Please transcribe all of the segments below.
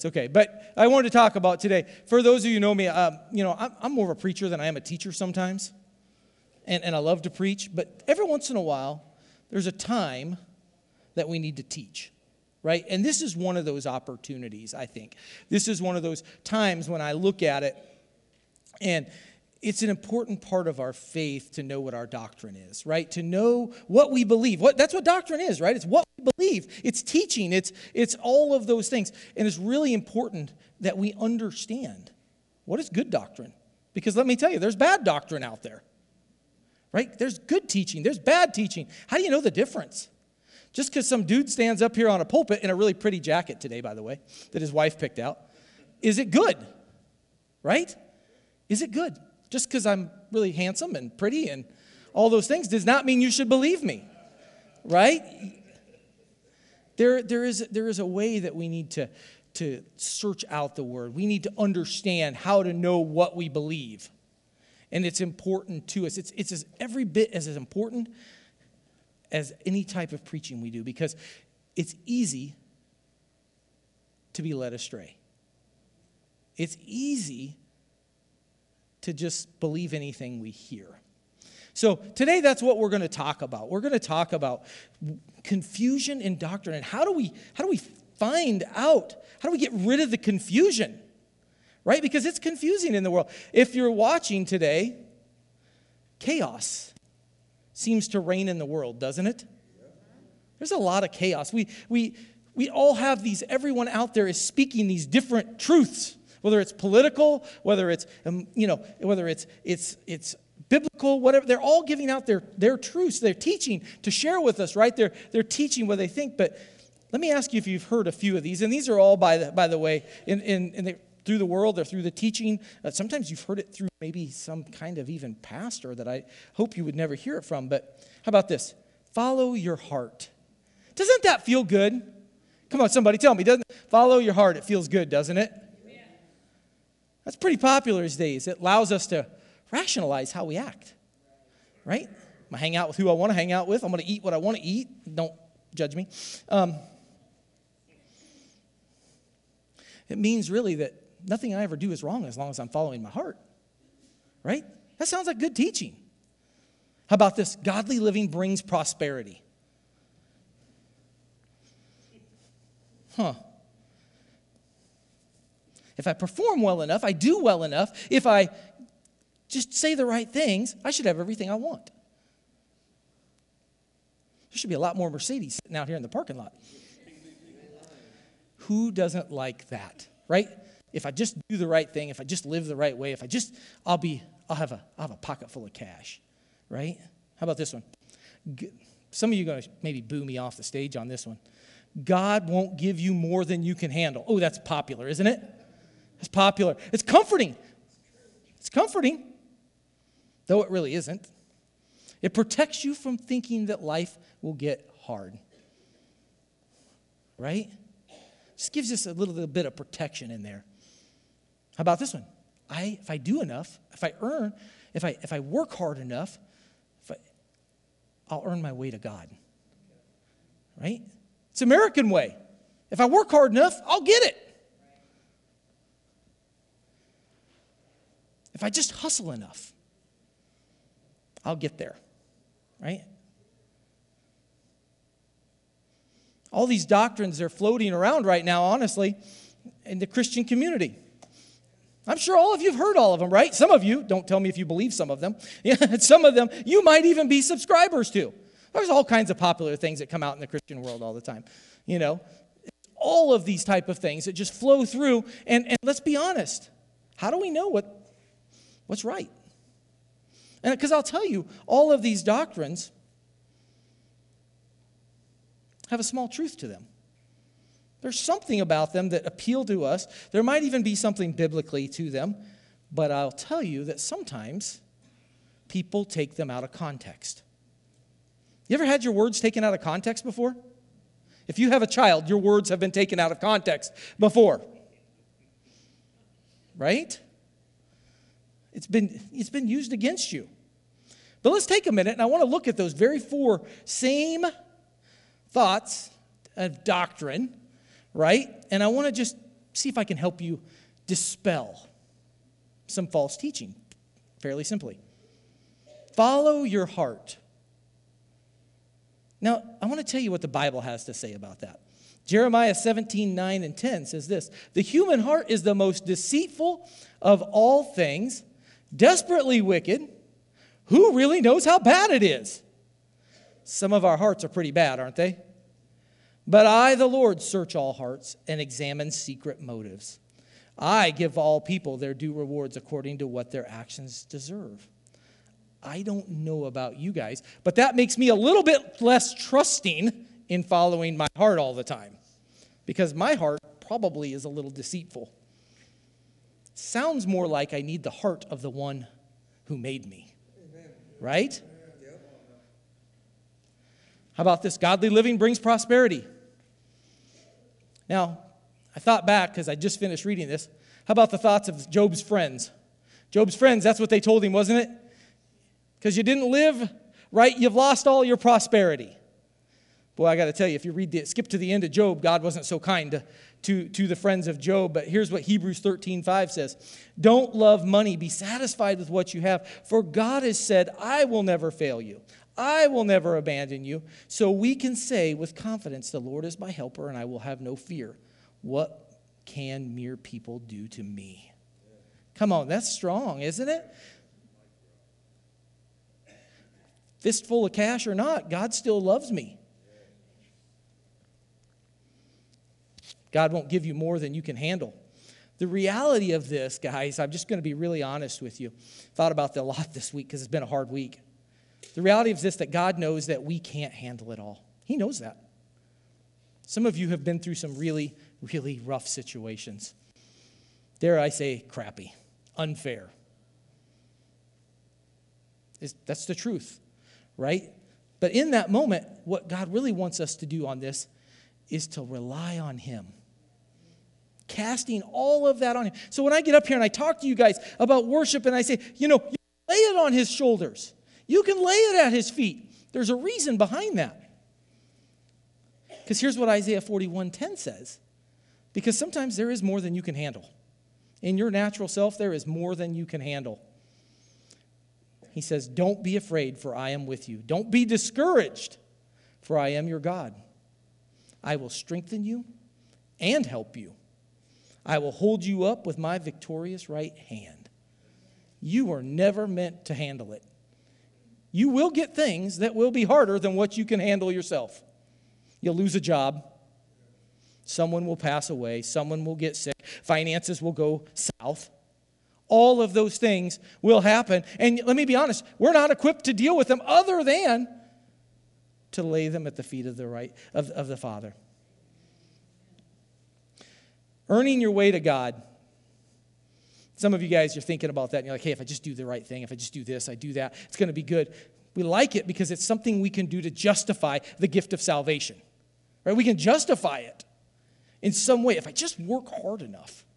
okay. But I wanted to talk about today, for those of you who know me, I'm more of a preacher than I am a teacher sometimes. And I love to preach. But every once in a while, there's a time that we need to teach, right? And this is one of those opportunities, I think. This is one of those times when I look at it, and it's an important part of our faith to know what our doctrine is, right? To know what we believe. That's what doctrine is, right? It's what we believe. It's teaching. It's all of those things. And it's really important that we understand what is good doctrine. Because let me tell you, there's bad doctrine out there, right? There's good teaching. There's bad teaching. How do you know the difference? Just because some dude stands up here on a pulpit in a really pretty jacket today, by the way, that his wife picked out, is it good? Right? Is it good? Just because I'm really handsome and pretty and all those things does not mean you should believe me. Right? There is a way that we need to search out the word. We need to understand how to know what we believe. And it's important to us. It's every bit as important as any type of preaching we do, because it's easy to be led astray. It's easy to just believe anything we hear. So today that's what we're going to talk about. We're going to talk about confusion in doctrine, and how do we find out? How do we get rid of the confusion? Right? Because it's confusing in the world. If you're watching today, chaos seems to reign in the world, doesn't it? There's a lot of chaos. We all have these, everyone out there is speaking these different truths, whether it's political, whether it's whether it's biblical, whatever. They're all giving out their truths, their teaching to share with us, right? They're teaching what they think. But let me ask you if you've heard a few of these, and these are all by the way through the world or through the teaching. Sometimes you've heard it through maybe some kind of even pastor that I hope you would never hear it from. But how about this? Follow your heart. Doesn't that feel good? Come on, somebody tell me. Doesn't follow your heart? It feels good, doesn't it? Yeah. That's pretty popular these days. It allows us to rationalize how we act, right? I'm going to hang out with who I want to hang out with. I'm going to eat what I want to eat. Don't judge me. It means really that nothing I ever do is wrong as long as I'm following my heart, right? That sounds like good teaching. How about this? Godly living brings prosperity. If I perform well enough, I do well enough, if I just say the right things, I should have everything I want. There should be a lot more Mercedes sitting out here in the parking lot. Who doesn't like that, right? If I just do the right thing, if I just live the right way, I'll have a pocket full of cash, right? How about this one? Some of you are going to maybe boo me off the stage on this one. God won't give you more than you can handle. Oh, that's popular, isn't it? It's popular. It's comforting. It's comforting, though it really isn't. It protects you from thinking that life will get hard, right? Just gives us a little bit of protection in there. How about this one? If I do enough, if I work hard enough, I'll earn my way to God. Right? It's American way. If I work hard enough, I'll get it. If I just hustle enough, I'll get there. Right? All these doctrines are floating around right now, honestly, in the Christian community. I'm sure all of you have heard all of them, right? Some of you, don't tell me if you believe some of them. Yeah, some of them you might even be subscribers to. There's all kinds of popular things that come out in the Christian world all the time. You know, all of these type of things that just flow through. And let's be honest. How do we know what's right? And because I'll tell you, all of these doctrines have a small truth to them. There's something about them that appeal to us. There might even be something biblically to them. But I'll tell you that sometimes people take them out of context. You ever had your words taken out of context before? If you have a child, your words have been taken out of context before. Right? It's been used against you. But let's take a minute, and I want to look at those very four same thoughts of doctrine, right? And I want to just see if I can help you dispel some false teaching, fairly simply. Follow your heart. Now, I want to tell you what the Bible has to say about that. Jeremiah 17:9-10 says this: the human heart is the most deceitful of all things, desperately wicked. Who really knows how bad it is? Some of our hearts are pretty bad, aren't they? But I, the Lord, search all hearts and examine secret motives. I give all people their due rewards according to what their actions deserve. I don't know about you guys, but that makes me a little bit less trusting in following my heart all the time, because my heart probably is a little deceitful. Sounds more like I need the heart of the one who made me. Amen. Right? Yep. How about this? Godly living brings prosperity. Now, I thought back because I just finished reading this. How about the thoughts of Job's friends? Job's friends, that's what they told him, wasn't it? Because you didn't live right, you've lost all your prosperity. Boy, I got to tell you, if you skip to the end of Job, God wasn't so kind to the friends of Job. But here's what Hebrews 13:5 says. Don't love money. Be satisfied with what you have. For God has said, I will never fail you. I will never abandon you. So we can say with confidence, the Lord is my helper and I will have no fear. What can mere people do to me? Come on, that's strong, isn't it? Fistful of cash or not, God still loves me. God won't give you more than you can handle. The reality of this, guys, I'm just going to be really honest with you. Thought about that a lot this week because it's been a hard week. The reality is this, that God knows that we can't handle it all. He knows that. Some of you have been through some really, really rough situations. Dare I say, crappy, unfair. That's the truth, right? But in that moment, what God really wants us to do on this is to rely on Him. Casting all of that on Him. So when I get up here and I talk to you guys about worship and I say, you lay it on His shoulders. You can lay it at His feet. There's a reason behind that. Because here's what Isaiah 41:10 says. Because sometimes there is more than you can handle. In your natural self, there is more than you can handle. He says, don't be afraid, for I am with you. Don't be discouraged, for I am your God. I will strengthen you and help you. I will hold you up with my victorious right hand. You are never meant to handle it. You will get things that will be harder than what you can handle yourself. You'll lose a job. Someone will pass away. Someone will get sick. Finances will go south. All of those things will happen. And let me be honest, we're not equipped to deal with them other than to lay them at the feet of the Father. Earning your way to God. Some of you guys are thinking about that, and you're like, hey, if I just do the right thing, if I just do this, I do that, it's going to be good. We like it because it's something we can do to justify the gift of salvation. Right? We can justify it in some way if I just work hard enough.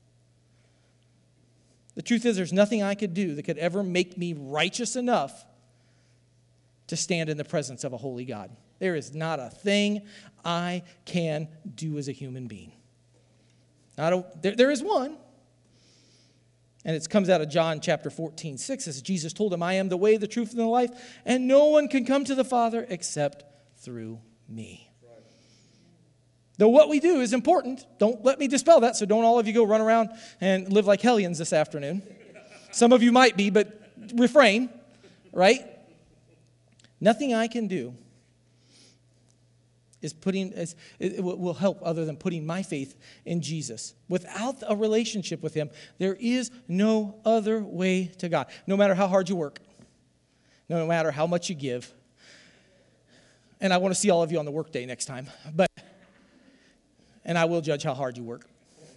The truth is, there's nothing I could do that could ever make me righteous enough to stand in the presence of a holy God. There is not a thing I can do as a human being. There is one. And it comes out of John chapter 14:6, as Jesus told him, I am the way, the truth, and the life, and no one can come to the Father except through me. Right. Though what we do is important. Don't let me dispel that, so don't all of you go run around and live like hellions this afternoon. Some of you might be, but refrain, right? Nothing I can do will help other than putting my faith in Jesus. Without a relationship with Him, there is no other way to God. No matter how hard you work, no matter how much you give. And I want to see all of you on the work day next time. And I will judge how hard you work.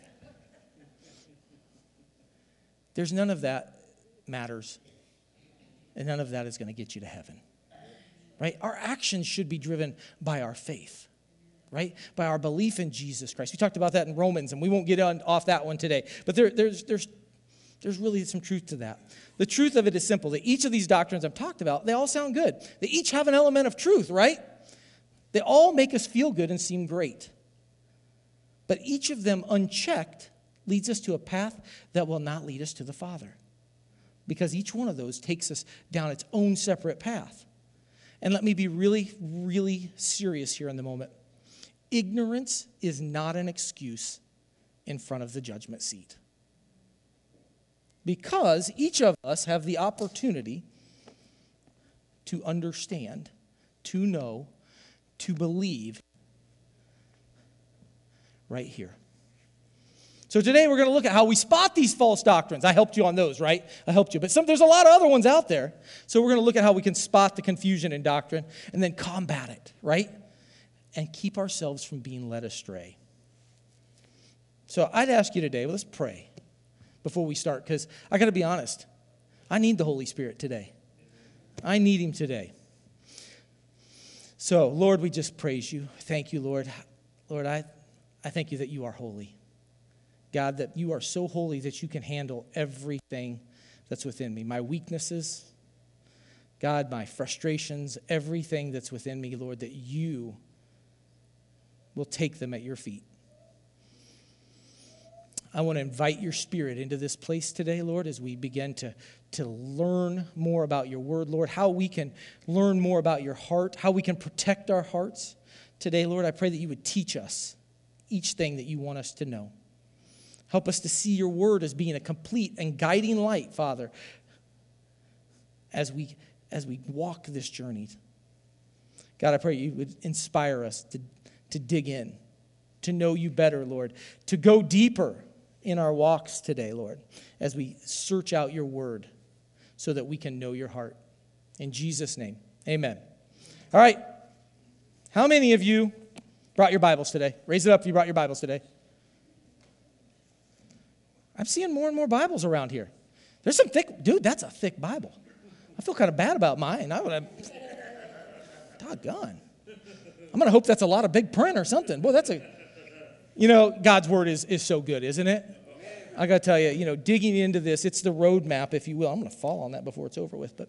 There's none of that matters. And none of that is going to get you to heaven. Right? Our actions should be driven by our faith, right? By our belief in Jesus Christ. We talked about that in Romans, and we won't get off that one today. But there's really some truth to that. The truth of it is simple. That each of these doctrines I've talked about, they all sound good. They each have an element of truth, right? They all make us feel good and seem great. But each of them unchecked leads us to a path that will not lead us to the Father. Because each one of those takes us down its own separate path. And let me be really, really serious here in the moment. Ignorance is not an excuse in front of the judgment seat. Because each of us have the opportunity to understand, to know, to believe right here. So today we're going to look at how we spot these false doctrines. I helped you on those, right? I helped you. But there's a lot of other ones out there. So we're going to look at how we can spot the confusion in doctrine and then combat it, right? And keep ourselves from being led astray. So I'd ask you today, let's pray before we start, because I got to be honest. I need the Holy Spirit today. I need him today. So, Lord, we just praise you. Thank you, Lord. Lord, I thank you that you are holy. God, that you are so holy that you can handle everything that's within me. My weaknesses, God, my frustrations, everything that's within me, Lord, that you will take them at your feet. I want to invite your Spirit into this place today, Lord, as we begin to learn more about your word, Lord, how we can learn more about your heart, how we can protect our hearts today, Lord. I pray that you would teach us each thing that you want us to know. Help us to see your word as being a complete and guiding light, Father, as we walk this journey. God, I pray you would inspire us to dig in, to know you better, Lord, to go deeper in our walks today, Lord, as we search out your word so that we can know your heart. In Jesus' name, amen. All right. How many of you brought your Bibles today? Raise it up if you brought your Bibles today. I'm seeing more and more Bibles around here. There's some thick, dude, that's a thick Bible. I feel kind of bad about mine. I would have, doggone. I'm going to hope that's a lot of big print or something. Boy, God's word is so good, isn't it? I got to tell you, digging into this, it's the roadmap, if you will. I'm going to fall on that before it's over with. But,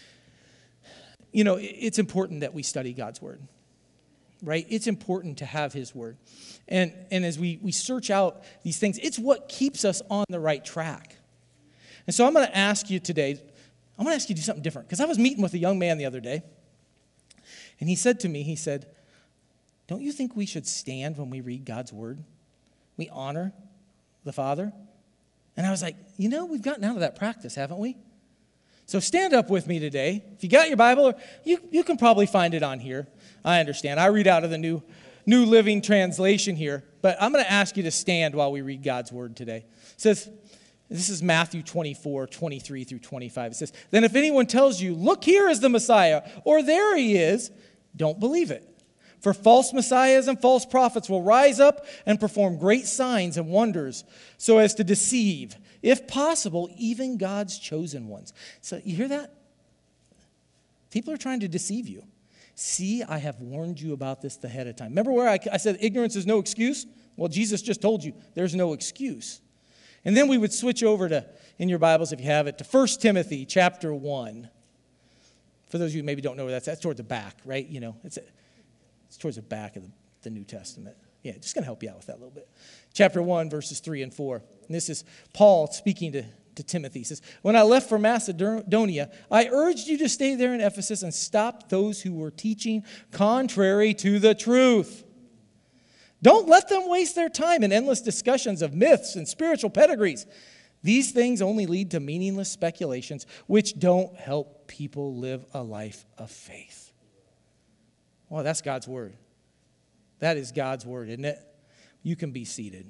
it's important that we study God's word, right? It's important to have his word. And as we search out these things, it's what keeps us on the right track. And so I'm going to ask you today, I'm going to ask you to do something different. Because I was meeting with a young man the other day. And he said to me, don't you think we should stand when we read God's word? We honor the Father. And I was like, we've gotten out of that practice, haven't we? So stand up with me today. If you got your Bible, you can probably find it on here. I understand. I read out of the New Living Translation here. But I'm going to ask you to stand while we read God's word today. It says, this is Matthew 24, 23 through 25. It says, then if anyone tells you, look, here is the Messiah, or there he is, don't believe it. For false messiahs and false prophets will rise up and perform great signs and wonders so as to deceive, if possible, even God's chosen ones. So you hear that? People are trying to deceive you. See, I have warned you about this ahead of time. Remember where I said ignorance is no excuse? Well, Jesus just told you there's no excuse. And then we would switch over to, in your Bibles if you have it, to 1 Timothy chapter 1. For those of you who maybe don't know where that's towards the back, right? It's towards the back of the New Testament. Yeah, just going to help you out with that a little bit. Chapter 1, verses 3 and 4. And this is Paul speaking to Timothy. He says, when I left for Macedonia, I urged you to stay there in Ephesus and stop those who were teaching contrary to the truth. Don't let them waste their time in endless discussions of myths and spiritual pedigrees. These things only lead to meaningless speculations which don't help people live a life of faith. Well, that's God's word. That is God's word, isn't it? You can be seated.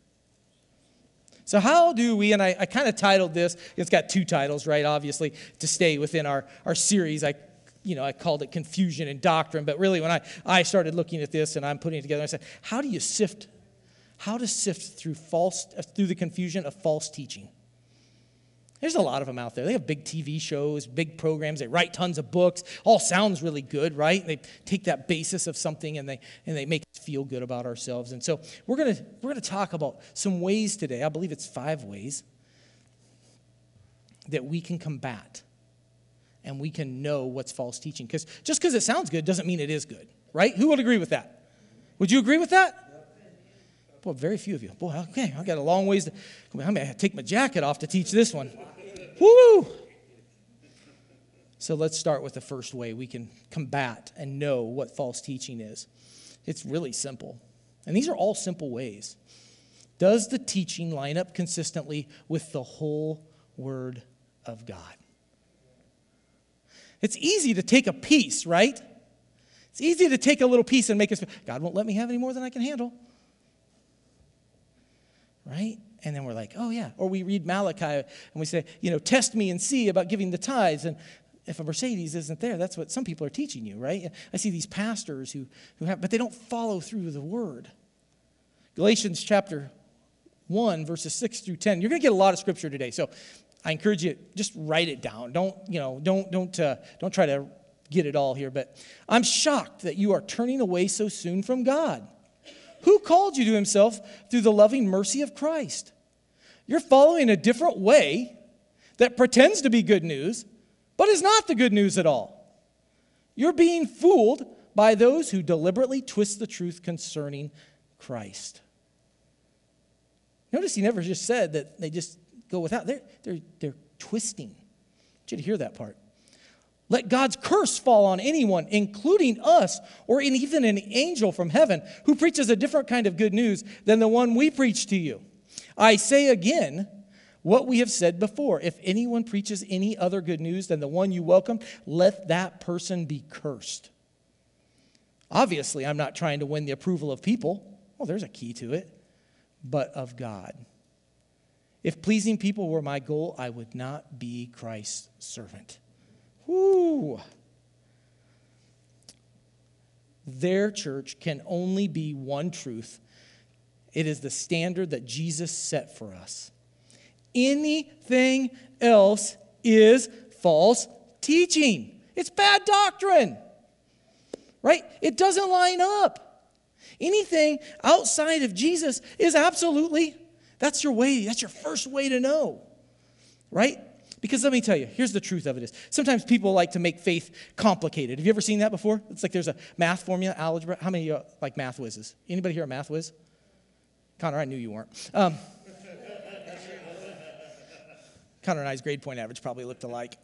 So how do we, and I kind of titled this, it's got two titles, right, obviously, to stay within our series. I called it Confusion in Doctrine, but really when I started looking at this and I'm putting it together, I said, how to sift through the confusion of false teaching? There's a lot of them out there. They have big TV shows, big programs. They write tons of books. All sounds really good, right? They take that basis of something and they make us feel good about ourselves. And so we're gonna talk about some ways today. I believe it's 5 ways that we can combat and we can know what's false teaching. Because just because it sounds good doesn't mean it is good, right? Who would agree with that? Would you agree with that? Boy, very few of you. Boy, okay, I got a long ways to, I may have to take my jacket off to teach this one. Woo! So let's start with the first way we can combat and know what false teaching is. It's really simple. And these are all simple ways. Does the teaching line up consistently with the whole Word of God? It's easy to take a piece, right? It's easy to take a little piece and make us, God won't let me have any more than I can handle. Right? And then we're like, oh yeah. Or we read Malachi and we say, test me and see about giving the tithes. And if a Mercedes isn't there, that's what some people are teaching you, right? I see these pastors who have, but they don't follow through the Word. Galatians chapter 1, verses 6 through 10. You're going to get a lot of scripture today, so I encourage you, just write it down. Don't try to get it all here. But I'm shocked that you are turning away so soon from God. Who called you to himself through the loving mercy of Christ? You're following a different way that pretends to be good news, but is not the good news at all. You're being fooled by those who deliberately twist the truth concerning Christ. Notice he never just said that they just go without. They're twisting. I want you to hear that part. Let God's curse fall on anyone, including us, or even an angel from heaven who preaches a different kind of good news than the one we preach to you. I say again what we have said before. If anyone preaches any other good news than the one you welcomed, let that person be cursed. Obviously, I'm not trying to win the approval of people. Well, there's a key to it. But of God. If pleasing people were my goal, I would not be Christ's servant. Whoo! Their church can only be one truth. It is the standard that Jesus set for us. Anything else is false teaching. It's bad doctrine. Right? It doesn't line up. Anything outside of Jesus is absolutely, that's your way, that's your first way to know. Right? Because let me tell you, here's the truth of it is, sometimes people like to make faith complicated. Have you ever seen that before? It's like there's a math formula, algebra. How many of you like math whizzes? Anybody here a math whiz? Connor, I knew you weren't. Connor and I's grade point average probably looked alike.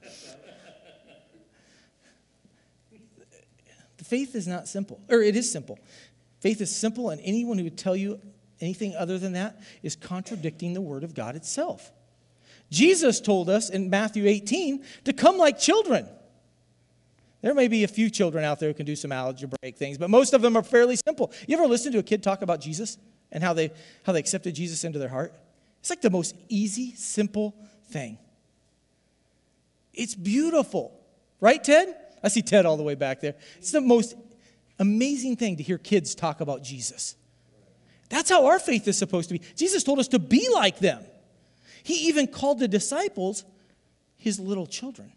The faith is not simple, or it is simple. Faith is simple, and anyone who would tell you anything other than that is contradicting the Word of God itself. Jesus told us in Matthew 18 to come like children. There may be a few children out there who can do some algebraic things, but most of them are fairly simple. You ever listen to a kid talk about Jesus and how they accepted Jesus into their heart? It's like the most easy, simple thing. It's beautiful. Right, Ted? I see Ted all the way back there. It's the most amazing thing to hear kids talk about Jesus. That's how our faith is supposed to be. Jesus told us to be like them. He even called the disciples his little children.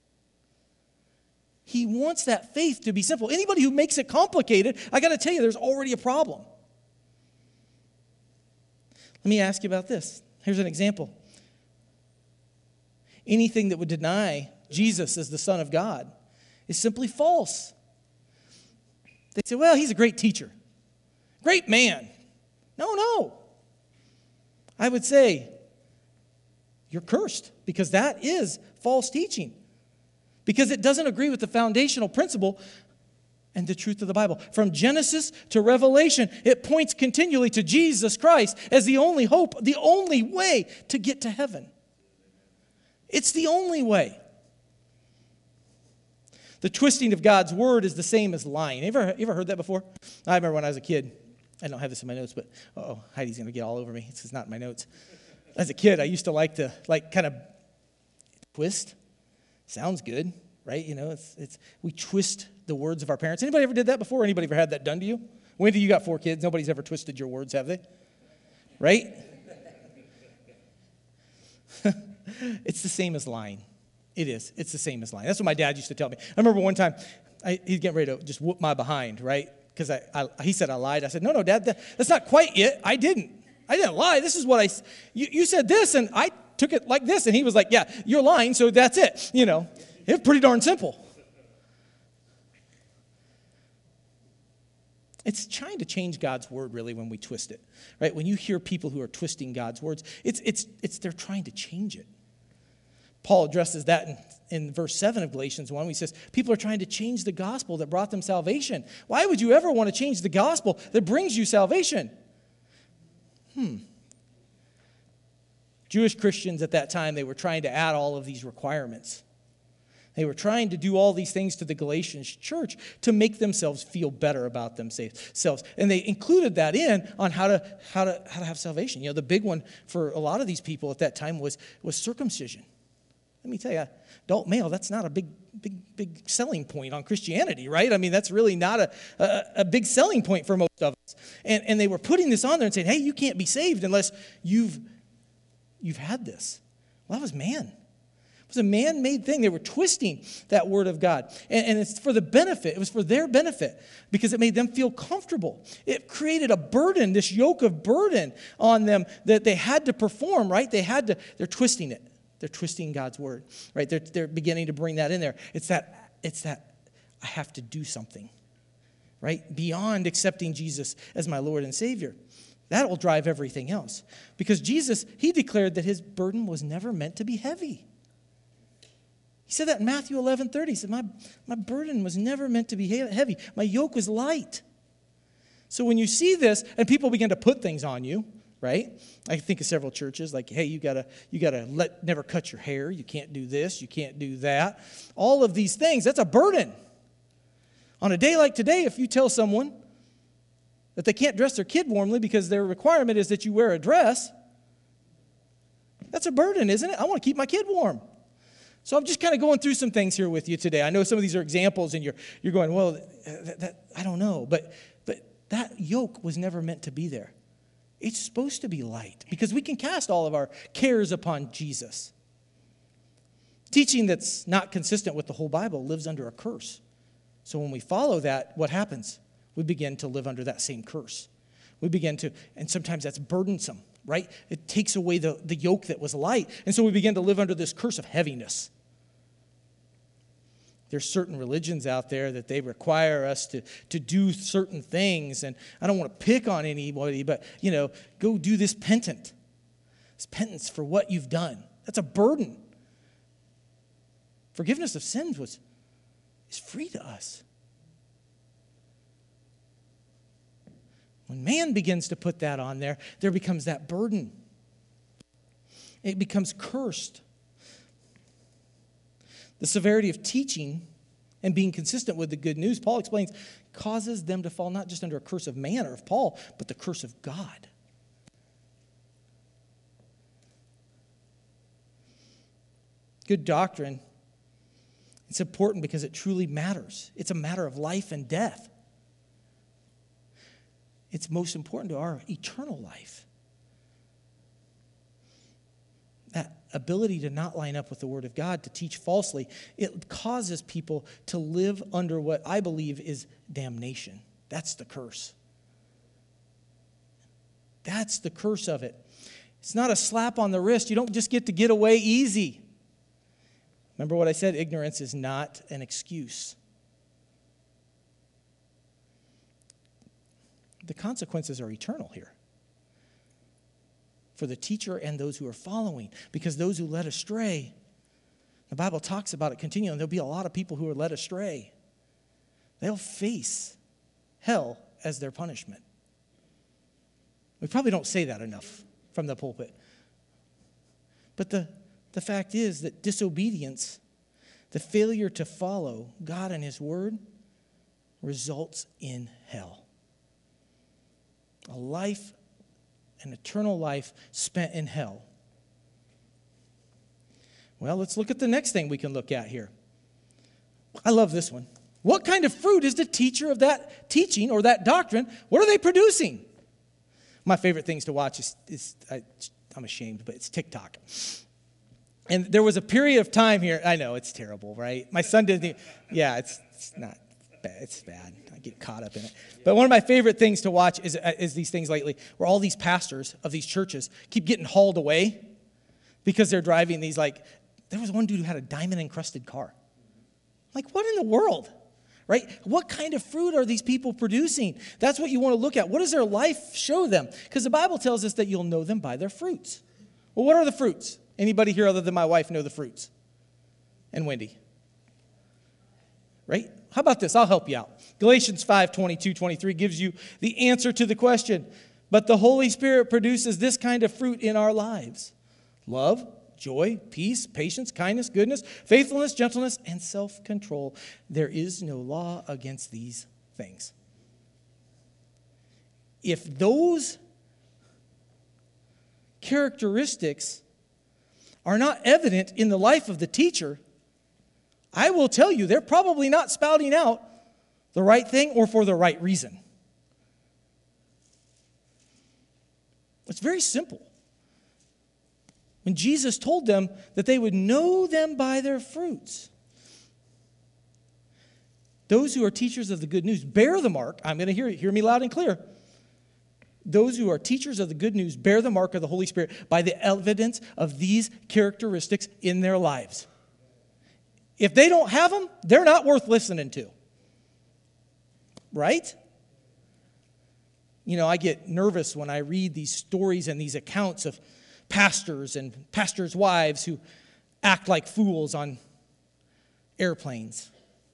He wants that faith to be simple. Anybody who makes it complicated, I got to tell you, there's already a problem. Let me ask you about this. Here's an example. Anything that would deny Jesus as the Son of God is simply false. They say, well, he's a great teacher. Great man. No. I would say, you're cursed, because that is false teaching. Because it doesn't agree with the foundational principle and the truth of the Bible. From Genesis to Revelation, it points continually to Jesus Christ as the only hope, the only way to get to heaven. It's the only way. The twisting of God's word is the same as lying. You ever heard that before? I remember when I was a kid. I don't have this in my notes, but Heidi's going to get all over me. It's not in my notes. As a kid, I used to like to kind of twist. Sounds good, right? We twist the words of our parents. Anybody ever did that before? Anybody ever had that done to you? Wendy, you got 4 kids. Nobody's ever twisted your words, have they? Right? It's the same as lying. It is. It's the same as lying. That's what my dad used to tell me. I remember one time, he's getting ready to just whoop my behind, right? Because he said I lied. I said, no, Dad, that's not quite it. I didn't lie. This is what you said this, and I took it like this. And he was like, yeah, you're lying, so that's it. It's pretty darn simple. It's trying to change God's word, really, when we twist it, right? When you hear people who are twisting God's words, they're trying to change it. Paul addresses that in verse 7 of Galatians 1. He says, people are trying to change the gospel that brought them salvation. Why would you ever want to change the gospel that brings you salvation? Jewish Christians at that time, they were trying to add all of these requirements. They were trying to do all these things to the Galatian church to make themselves feel better about themselves. And they included that in on how to have salvation. You know, the big one for a lot of these people at that time was circumcision. Let me tell you, adult male, that's not a big selling point on Christianity, right? I mean, that's really not a big selling point for most of us. And they were putting this on there and saying, hey, you can't be saved unless you've had this. Well, that was man. It was a man-made thing. They were twisting that word of God. And it's for the benefit. It was for their benefit because it made them feel comfortable. It created a burden, this yoke of burden on them that they had to perform, right? They're twisting it. They're twisting God's word, right? They're beginning to bring that in there. It's that I have to do something, right? Beyond accepting Jesus as my Lord and Savior. That will drive everything else. Because Jesus, he declared that his burden was never meant to be heavy. He said that in Matthew 11:30. He said, my burden was never meant to be heavy. My yoke was light. So when you see this and people begin to put things on you, right? I think of several churches like, hey, you gotta never cut your hair. You can't do this. You can't do that. All of these things, that's a burden. On a day like today, if you tell someone that they can't dress their kid warmly because their requirement is that you wear a dress, that's a burden, isn't it? I want to keep my kid warm. So I'm just kind of going through some things here with you today. I know some of these are examples, and you're going, well, I don't know. But that yoke was never meant to be there. It's supposed to be light because we can cast all of our cares upon Jesus. Teaching that's not consistent with the whole Bible lives under a curse. So when we follow that, what happens? We begin to live under that same curse. We begin to, and sometimes that's burdensome, right? It takes away the yoke that was light. And so we begin to live under this curse of heaviness. There's certain religions out there that they require us to do certain things. And I don't want to pick on anybody, but, go do this penance. This penance for what you've done. That's a burden. Forgiveness of sins is free to us. When man begins to put that on there becomes that burden. It becomes cursed. The severity of teaching and being consistent with the good news, Paul explains, causes them to fall not just under a curse of man or of Paul, but the curse of God. Good doctrine, it's important because it truly matters. It's a matter of life and death. It's most important to our eternal life. That ability to not line up with the Word of God, to teach falsely, it causes people to live under what I believe is damnation. That's the curse. That's the curse of it. It's not a slap on the wrist. You don't just get away easy. Remember what I said? Ignorance is not an excuse. The consequences are eternal here for the teacher and those who are following, because those who led astray, the Bible talks about it continuing. There'll be a lot of people who are led astray. They'll face hell as their punishment. We probably don't say that enough from the pulpit. But the fact is that disobedience, the failure to follow God and His Word, results in hell. A life, an eternal life spent in hell. Well, let's look at the next thing we can look at here. I love this one. What kind of fruit is the teacher of that teaching or that doctrine? What are they producing? My favorite things to watch I'm ashamed, but it's TikTok. And there was a period of time here. I know, it's terrible, right? My son didn't. It's not bad. It's bad. I get caught up in it. But one of my favorite things to watch is these things lately where all these pastors of these churches keep getting hauled away because they're driving these, there was one dude who had a diamond-encrusted car. Like, what in the world? right? What kind of fruit are these people producing? That's what you want to look at. What does their life show them? Because the Bible tells us that you'll know them by their fruits. Well, what are the fruits? Anybody here other than my wife know the fruits? And Wendy. Right? How about this? I'll help you out. Galatians 5:22-23 gives you the answer to the question. But the Holy Spirit produces this kind of fruit in our lives: love, joy, peace, patience, kindness, goodness, faithfulness, gentleness, and self-control. There is no law against these things. If those characteristics are not evident in the life of the teacher, I will tell you they're probably not spouting out the right thing or for the right reason. It's very simple. When Jesus told them that they would know them by their fruits, those who are teachers of the good news bear the mark. I'm going to hear me loud and clear. Those who are teachers of the good news bear the mark of the Holy Spirit by the evidence of these characteristics in their lives. If they don't have them, they're not worth listening to. Right? You know, I get nervous when I read these stories and these accounts of pastors and pastors' wives who act like fools on airplanes,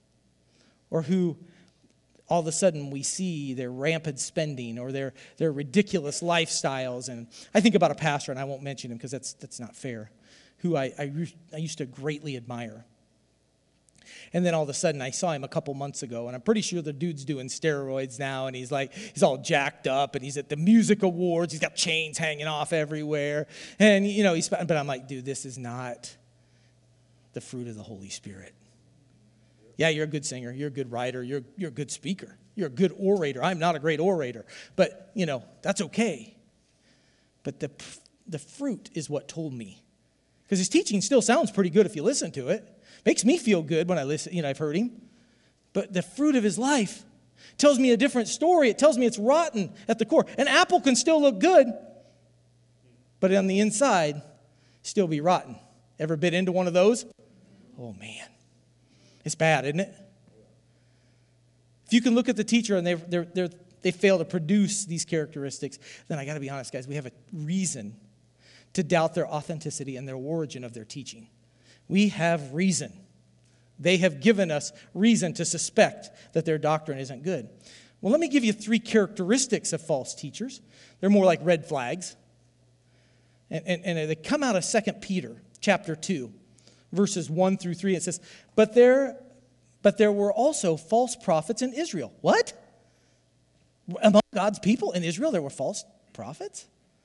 or who all of a sudden we see their rampant spending or their ridiculous lifestyles. And I think about a pastor, and I won't mention him because that's not fair, who I used to greatly admire. And then all of a sudden I saw him a couple months ago, and I'm pretty sure the dude's doing steroids now, and he's all jacked up, and he's at the music awards. He's got chains hanging off everywhere. And, you know, but I'm like, dude, this is not the fruit of the Holy Spirit. Yeah, you're a good singer. You're a good writer. You're a good speaker. You're a good orator. I'm not a great orator, but, you know, that's okay. But the fruit is what told me. Because his teaching still sounds pretty good if you listen to it. Makes me feel good when I listen, you know, I've heard him. But the fruit of his life tells me a different story. It tells me it's rotten at the core. An apple can still look good, but on the inside, still be rotten. Ever bit into one of those? Oh, man. It's bad, isn't it? If you can look at the teacher and they fail to produce these characteristics, then I got to be honest, guys, we have a reason to doubt their authenticity and their origin of their teaching. We have reason. They have given us reason to suspect that their doctrine isn't good. Well, let me give you 3 characteristics of false teachers. They're more like red flags. And they come out of 2 Peter chapter 2, verses 1 through 3. It says, But there were also false prophets in Israel. What? Among God's people in Israel there were false prophets?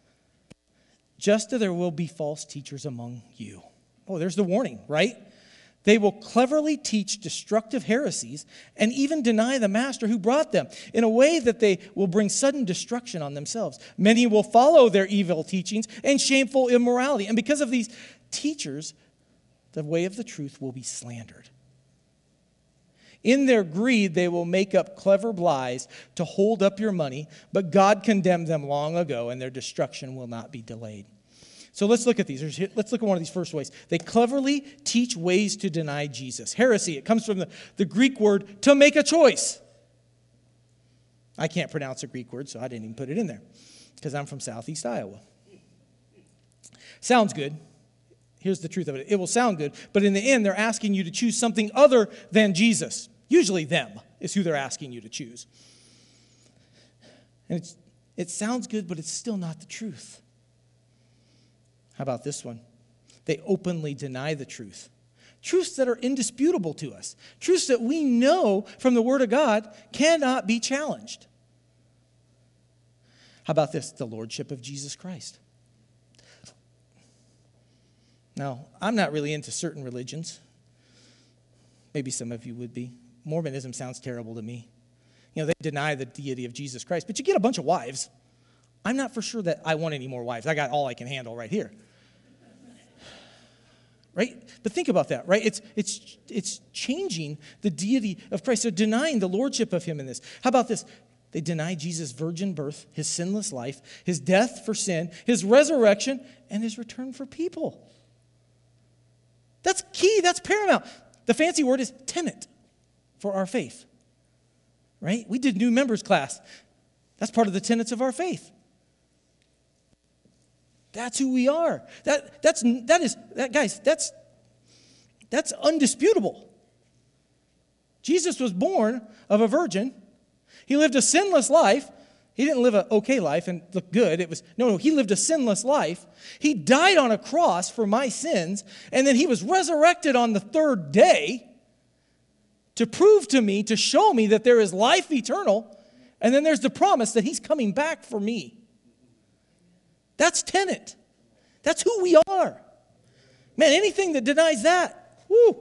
Just as there will be false teachers among you. Oh, there's the warning, right? They will cleverly teach destructive heresies and even deny the master who brought them in a way that they will bring sudden destruction on themselves. Many will follow their evil teachings and shameful immorality. And because of these teachers, the way of the truth will be slandered. In their greed, they will make up clever lies to hold up your money, but God condemned them long ago, and their destruction will not be delayed. So let's look at these. Let's look at one of these first ways. They cleverly teach ways to deny Jesus. Heresy, it comes from the Greek word to make a choice. I can't pronounce a Greek word, so I didn't even put it in there because I'm from Southeast Iowa. Sounds good. Here's the truth of it. It will sound good, but in the end, they're asking you to choose something other than Jesus. Usually them is who they're asking you to choose. And it sounds good, but it's still not the truth. How about this one? They openly deny the truth. Truths that are indisputable to us. Truths that we know from the Word of God cannot be challenged. How about this? The Lordship of Jesus Christ. Now, I'm not really into certain religions. Maybe some of you would be. Mormonism sounds terrible to me. You know, they deny the deity of Jesus Christ, but you get a bunch of wives. I'm not for sure that I want any more wives. I got all I can handle right here. Right? But think about that, right? It's changing the deity of Christ. They're denying the lordship of him in this. How about this? They deny Jesus' virgin birth, his sinless life, his death for sin, his resurrection, and his return for people. That's key. That's paramount. The fancy word is tenet for our faith. right? We did new members class. That's part of the tenets of our faith. That's who we are. Guys, that's undisputable. Jesus was born of a virgin. He lived a sinless life. He didn't live an okay life and look good. He lived a sinless life. He died on a cross for my sins, and then he was resurrected on the third day to prove to me, to show me that there is life eternal, and then there's the promise that he's coming back for me. That's tenet. That's who we are. Man, anything that denies that, whoo.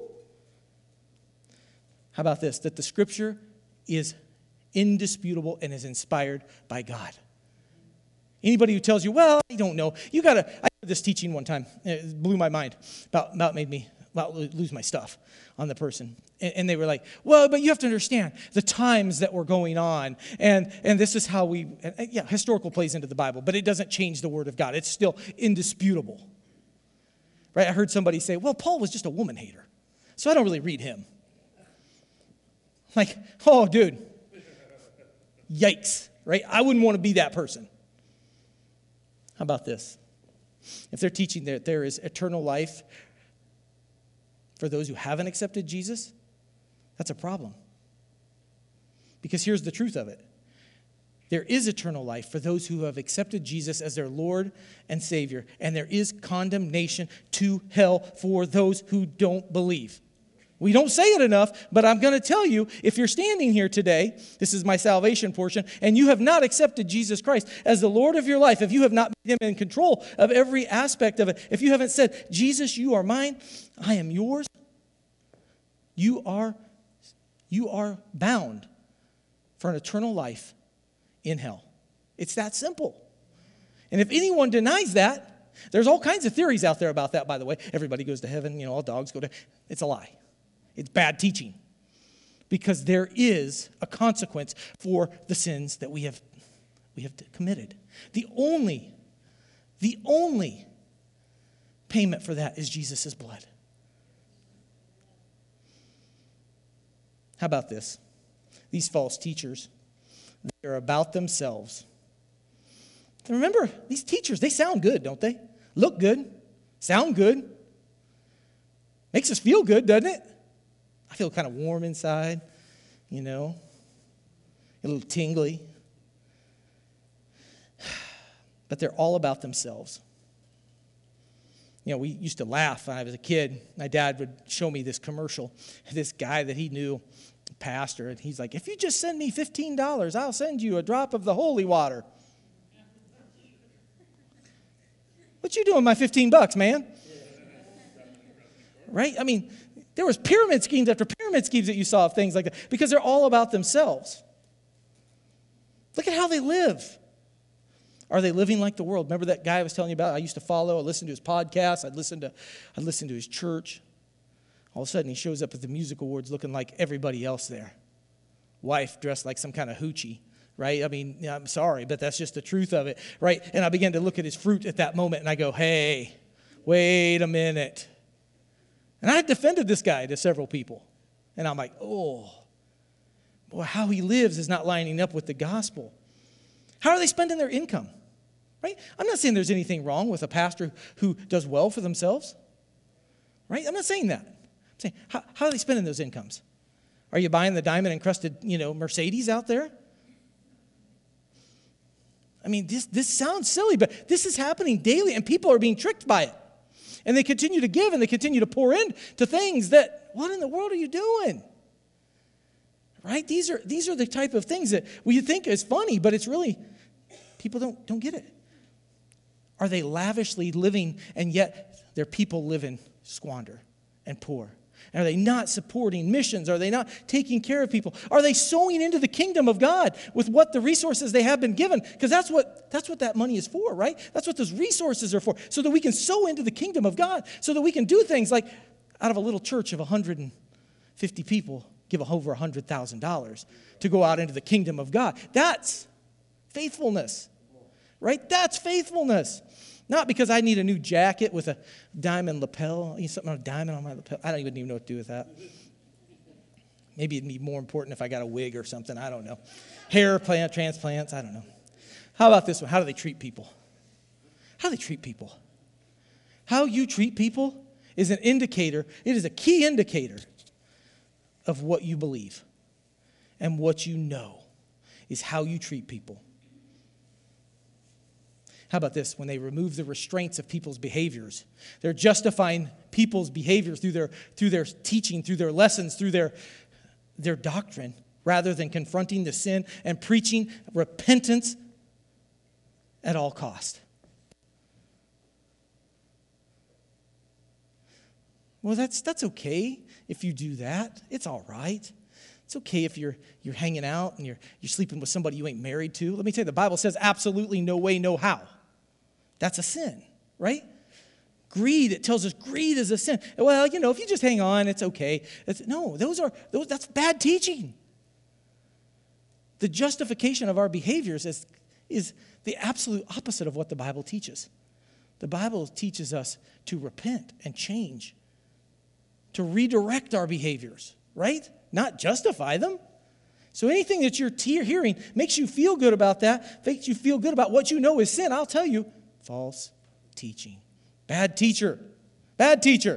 How about this? That the Scripture is indisputable and is inspired by God. Anybody who tells you, well, I don't know. I heard this teaching one time. It blew my mind. About made me lose my stuff on the person. And they were like, well, but you have to understand the times that were going on. And this is how historical plays into the Bible, but it doesn't change the Word of God. It's still indisputable. Right? I heard somebody say, well, Paul was just a woman hater, so I don't really read him. Like, oh, dude. Yikes, right? I wouldn't want to be that person. How about this? If they're teaching that there is eternal life for those who haven't accepted Jesus, that's a problem. Because here's the truth of it. There is eternal life for those who have accepted Jesus as their Lord and Savior, and there is condemnation to hell for those who don't believe. We don't say it enough, but I'm going to tell you, if you're standing here today, this is my salvation portion, and you have not accepted Jesus Christ as the Lord of your life, if you have not made him in control of every aspect of it, if you haven't said, Jesus, you are mine, I am yours, you are bound for an eternal life in hell. It's that simple. And if anyone denies that, there's all kinds of theories out there about that, by the way. Everybody goes to heaven, all dogs go to heaven. It's a lie. It's bad teaching, because there is a consequence for the sins that we have committed. The only payment for that is Jesus' blood. How about this? These false teachers, they're about themselves. Remember, these teachers, they sound good, don't they? Look good, sound good. Makes us feel good, doesn't it? I feel kind of warm inside, a little tingly. But they're all about themselves. We used to laugh when I was a kid. My dad would show me this commercial. This guy that he knew, a pastor, and he's like, if you just send me $15, I'll send you a drop of the holy water. What you doing with my $15, man? Right? I mean, there was pyramid schemes after pyramid schemes that you saw of things like that, because they're all about themselves. Look at how they live. Are they living like the world? Remember that guy I was telling you about? I used to follow. I listened to his podcast. I'd listen to his church. All of a sudden, he shows up at the music awards looking like everybody else there. Wife dressed like some kind of hoochie, right? I mean, I'm sorry, but that's just the truth of it, right? And I began to look at his fruit at that moment, and I go, hey, wait a minute. And I had defended this guy to several people. And I'm like, oh, boy, how he lives is not lining up with the gospel. How are they spending their income? Right? I'm not saying there's anything wrong with a pastor who does well for themselves. Right? I'm not saying that. I'm saying, how are they spending those incomes? Are you buying the diamond-encrusted, Mercedes out there? I mean, this sounds silly, but this is happening daily, and people are being tricked by it. And they continue to give, and they continue to pour into things that, what in the world are you doing? Right? These are the type of things that we think is funny, but it's really, people don't get it. Are they lavishly living, and yet their people live in squander and poor? Are they not supporting missions? Are they not taking care of people? Are they sowing into the kingdom of God with what the resources they have been given? Because that's what that money is for, right? That's what those resources are for, so that we can sow into the kingdom of God, so that we can do things like, out of a little church of 150 people, give over $100,000 to go out into the kingdom of God. That's faithfulness, right? That's faithfulness. Not because I need a new jacket with a diamond lapel. I need something on a diamond on my lapel. I don't even know what to do with that. Maybe it'd be more important if I got a wig or something. I don't know. Hair transplants. I don't know. How about this one? How do they treat people? How do they treat people? How you treat people is an indicator. It is a key indicator of what you believe and what you know is how you treat people. How about this? When they remove the restraints of people's behaviors, they're justifying people's behavior through their teaching, through their lessons, through their doctrine, rather than confronting the sin and preaching repentance at all cost. Well, that's okay if you do that. It's all right. It's okay if you're hanging out and you're sleeping with somebody you ain't married to. Let me tell you, the Bible says absolutely no way, no how. That's a sin, right? Greed, it tells us greed is a sin. Well, if you just hang on, it's okay. That's bad teaching. The justification of our behaviors is the absolute opposite of what the Bible teaches. The Bible teaches us to repent and change, to redirect our behaviors, right? Not justify them. So anything that you're hearing makes you feel good about that, makes you feel good about what you know is sin. I'll tell you, false teaching. Bad teacher. Bad teacher.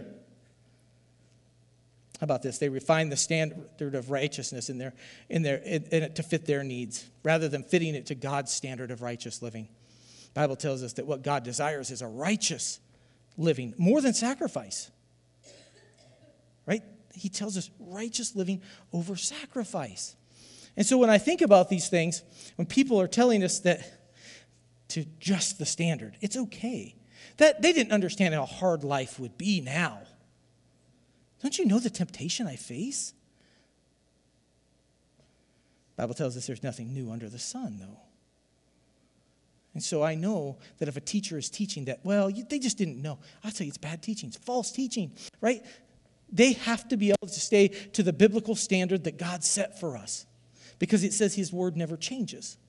How about this? They refine the standard of righteousness in it to fit their needs, rather than fitting it to God's standard of righteous living. The Bible tells us that what God desires is a righteous living, more than sacrifice. Right? He tells us righteous living over sacrifice. And so when I think about these things, when people are telling us that to just the standard, it's okay. That they didn't understand how hard life would be now. Don't you know the temptation I face? The Bible tells us there's nothing new under the sun, though. And so I know that if a teacher is teaching that, they just didn't know. I'll tell you, it's bad teaching. It's false teaching, right? They have to be able to stay to the biblical standard that God set for us, because it says his word never changes.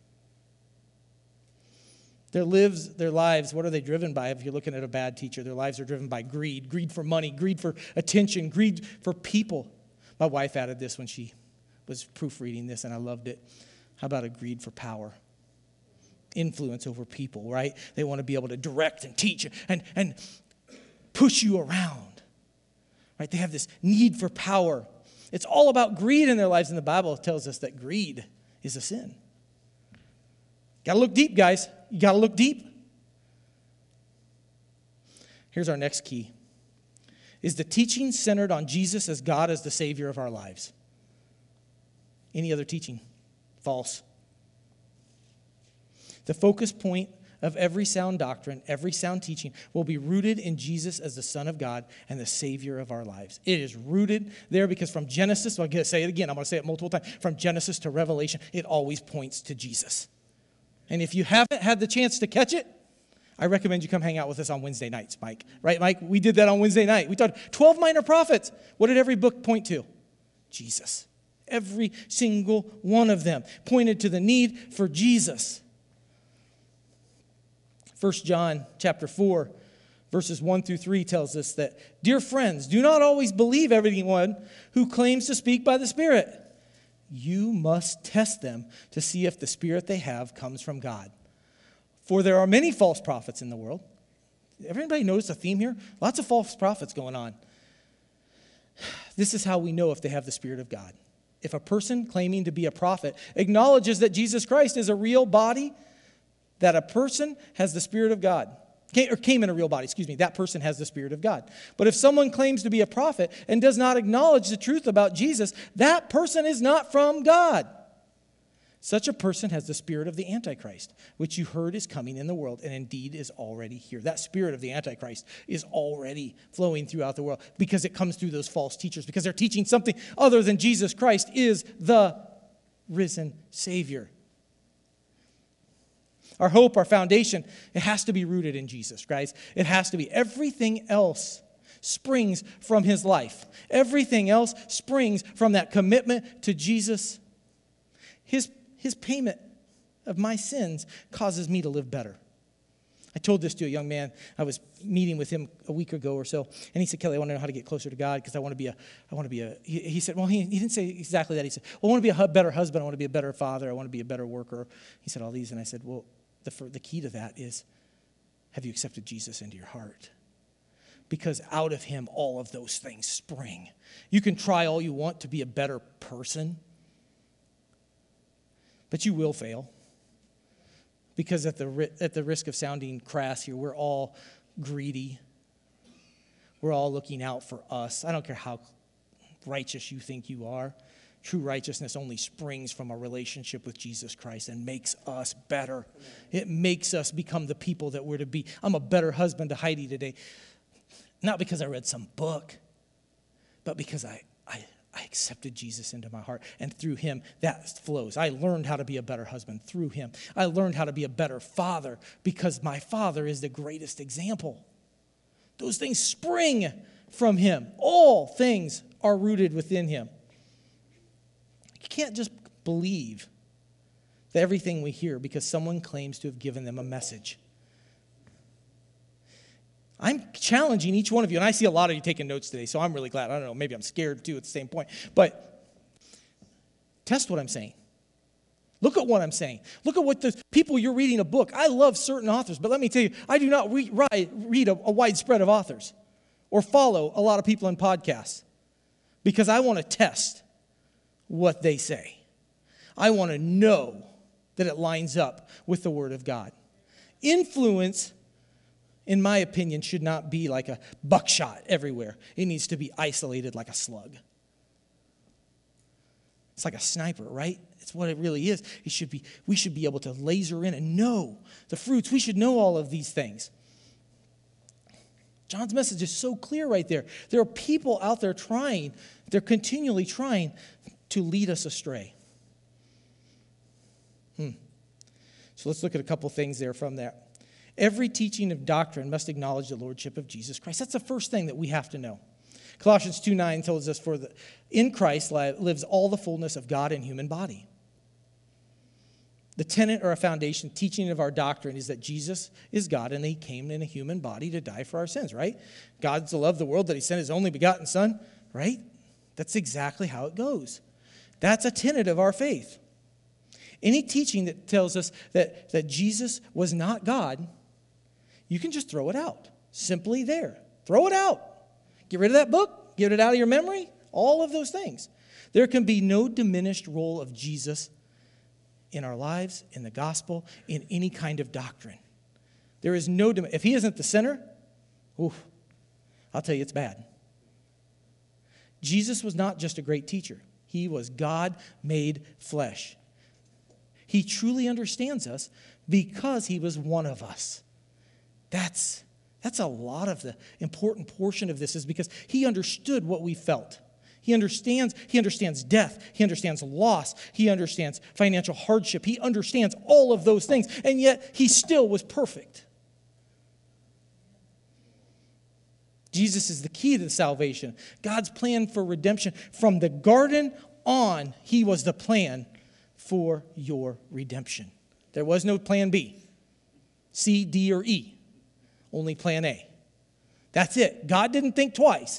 Their lives, what are they driven by? If you're looking at a bad teacher, their lives are driven by greed for money, greed for attention, greed for people. My wife added this when she was proofreading this, and I loved it. How about a greed for power? Influence over people, right? They want to be able to direct and teach and push you around, right? They have this need for power. It's all about greed in their lives, and the Bible tells us that greed is a sin. Got to look deep, guys. You got to look deep. Here's our next key. Is the teaching centered on Jesus as God as the Savior of our lives? Any other teaching? False. The focus point of every sound doctrine, every sound teaching will be rooted in Jesus as the Son of God and the Savior of our lives. It is rooted there because from Genesis, I'm going to say it again, I'm going to say it multiple times, from Genesis to Revelation, it always points to Jesus. And if you haven't had the chance to catch it, I recommend you come hang out with us on Wednesday nights, Mike. Right, Mike? We did that on Wednesday night. We taught 12 minor prophets. What did every book point to? Jesus. Every single one of them pointed to the need for Jesus. 1 John chapter 4, verses 1 through 3 tells us that, dear friends, do not always believe everyone who claims to speak by the Spirit. You must test them to see if the spirit they have comes from God. For there are many false prophets in the world. Everybody notice a theme here? Lots of false prophets going on. This is how we know if they have the Spirit of God. If a person claiming to be a prophet acknowledges that Jesus Christ is a real body, that a person has the Spirit of God. Came in a real body, that person has the Spirit of God. But if someone claims to be a prophet and does not acknowledge the truth about Jesus, that person is not from God. Such a person has the spirit of the Antichrist, which you heard is coming in the world and indeed is already here. That spirit of the Antichrist is already flowing throughout the world because it comes through those false teachers, because they're teaching something other than Jesus Christ is the risen Savior. Our hope, our foundation, it has to be rooted in Jesus, guys. It has to be. Everything else springs from his life. Everything else springs from that commitment to Jesus. His payment of my sins causes me to live better. I told this to a young man. I was meeting with him a week ago or so, and he said, Kelly, I want to know how to get closer to God because I want to be a, he said, well, he didn't say exactly that. He said, well, I want to be a better husband. I want to be a better father. I want to be a better worker. He said all these, and I said, well, the key to that is, have you accepted Jesus into your heart? Because out of him, all of those things spring. You can try all you want to be a better person, but you will fail. Because at the risk of sounding crass here, we're all greedy. We're all looking out for us. I don't care how righteous you think you are. True righteousness only springs from a relationship with Jesus Christ and makes us better. It makes us become the people that we're to be. I'm a better husband to Heidi today. Not because I read some book, but because I accepted Jesus into my heart, and through him, that flows. I learned how to be a better husband through him. I learned how to be a better father because my father is the greatest example. Those things spring from him. All things are rooted within him. You can't just believe that everything we hear because someone claims to have given them a message. I'm challenging each one of you, and I see a lot of you taking notes today, so I'm really glad. I don't know, maybe I'm scared too at the same point. But test what I'm saying. Look at what I'm saying. Look at what the people you're reading a book. I love certain authors, but let me tell you, I do not read a wide spread of authors or follow a lot of people in podcasts because I want to test what they say. I want to know that it lines up with the Word of God. Influence, in my opinion, should not be like a buckshot everywhere. It needs to be isolated like a slug. It's like a sniper, right? It's what it really is. We should be able to laser in and know the fruits. We should know all of these things. John's message is so clear right there. There are people out there trying, they're continually trying to lead us astray. So let's look at a couple things there from that. Every teaching of doctrine must acknowledge the lordship of Jesus Christ. That's the first thing that we have to know. Colossians 2:9 tells us, in Christ lives all the fullness of God in human body. The tenet or a foundation teaching of our doctrine is that Jesus is God and he came in a human body to die for our sins, right? God so loved the world that he sent his only begotten son, right? That's exactly how it goes. That's a tenet of our faith. Any teaching that tells us that Jesus was not God, you can just throw it out. Simply there. Throw it out. Get rid of that book. Get it out of your memory. All of those things. There can be no diminished role of Jesus in our lives, in the gospel, in any kind of doctrine. There is no, if he isn't the center, I'll tell you it's bad. Jesus was not just a great teacher. He was God made flesh. He truly understands us because he was one of us. That's a lot of the important portion of this is because he understood what we felt. He understands death. He understands loss. He understands financial hardship. He understands all of those things, and yet he still was perfect. Jesus is the key to salvation. God's plan for redemption. From the garden on, he was the plan for your redemption. There was no plan B, C, D, or E. Only plan A. That's it. God didn't think twice.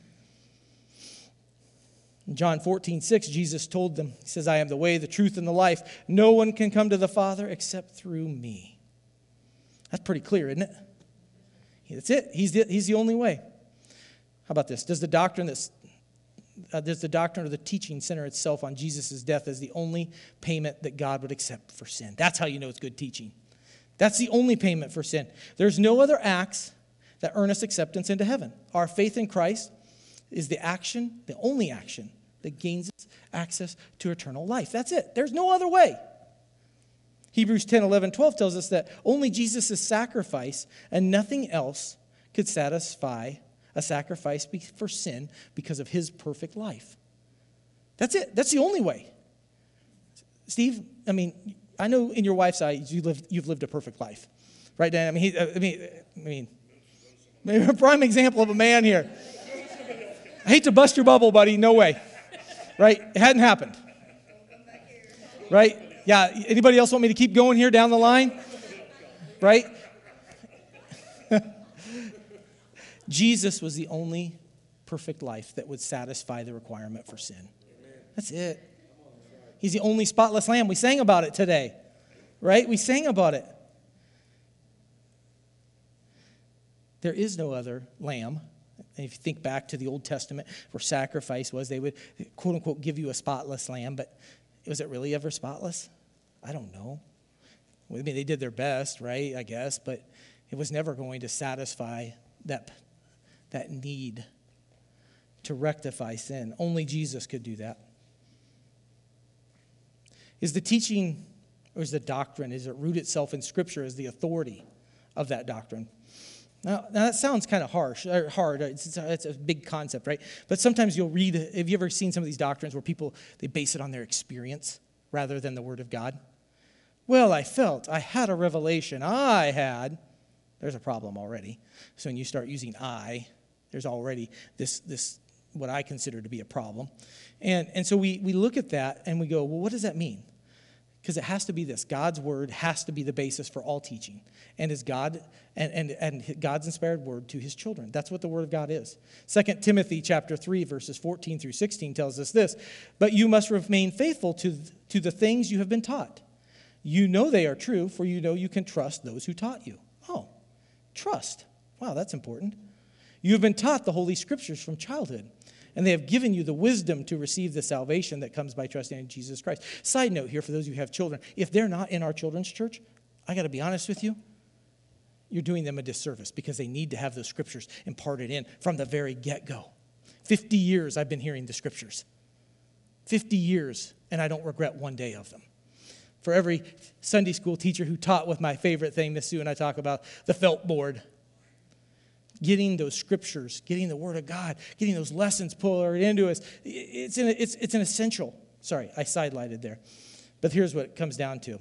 In John 14:6, Jesus told them, he says, I am the way, the truth, and the life. No one can come to the Father except through me. That's pretty clear, isn't it? That's it. He's the only way. How about this? Does the doctrine or the teaching center itself on Jesus' death as the only payment that God would accept for sin? That's how you know it's good teaching. That's the only payment for sin. There's no other acts that earn us acceptance into heaven. Our faith in Christ is the only action that gains us access to eternal life. That's it. There's no other way. Hebrews 10:11-12 tells us that only Jesus' sacrifice and nothing else could satisfy a sacrifice for sin because of his perfect life. That's it. That's the only way. Steve, I know in your wife's eyes you've lived a perfect life, right, Dan? Maybe a prime example of a man here. I hate to bust your bubble, buddy. No way, right? It hadn't happened, right? Yeah. Anybody else want me to keep going here down the line, right? Jesus was the only perfect life that would satisfy the requirement for sin. That's it. He's the only spotless lamb. We sang about it today, right? We sang about it. There is no other lamb. And if you think back to the Old Testament where sacrifice was, they would, quote unquote, give you a spotless lamb, but was it really ever spotless? I don't know. I mean, they did their best, right, I guess, but it was never going to satisfy that need to rectify sin. Only Jesus could do that. Is the teaching or is the doctrine, does it root itself in Scripture as the authority of that doctrine? Now that sounds kind of harsh, or hard. It's a big concept, right? But sometimes you'll read, have you ever seen some of these doctrines where people, they base it on their experience rather than the Word of God? Well, I had a revelation, there's a problem already. So when you start using there's already this what I consider to be a problem. And so we look at that and we go, well, what does that mean? Because it has to be this. God's word has to be the basis for all teaching. And is God and God's inspired word to his children. That's what the word of God is. 2 Timothy chapter 3, verses 14 through 16 tells us this. But you must remain faithful to the things you have been taught. You know they are true, for you know you can trust those who taught you. Oh, trust. Wow, that's important. You have been taught the Holy Scriptures from childhood, and they have given you the wisdom to receive the salvation that comes by trusting in Jesus Christ. Side note here, for those of you who have children, if they're not in our children's church, I got to be honest with you, you're doing them a disservice because they need to have those Scriptures imparted in from the very get-go. 50 years I've been hearing the Scriptures. 50 years, and I don't regret one day of them. For every Sunday school teacher who taught with my favorite thing, Miss Sue and I talk about, the felt board. Getting those Scriptures, getting the Word of God, getting those lessons poured into us, it's an essential. Sorry, I sidelighted there. But here's what it comes down to.